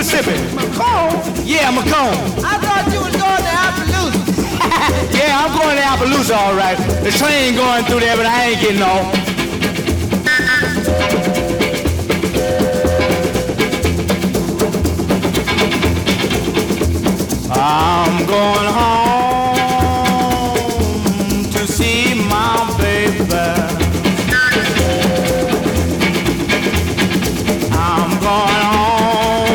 Mississippi. Macomb? Yeah, Macomb. I thought you was going to Appaloosa. Yeah, I'm going to Appaloosa, all right. The train going through there, but I ain't getting off. I'm going home to see my baby.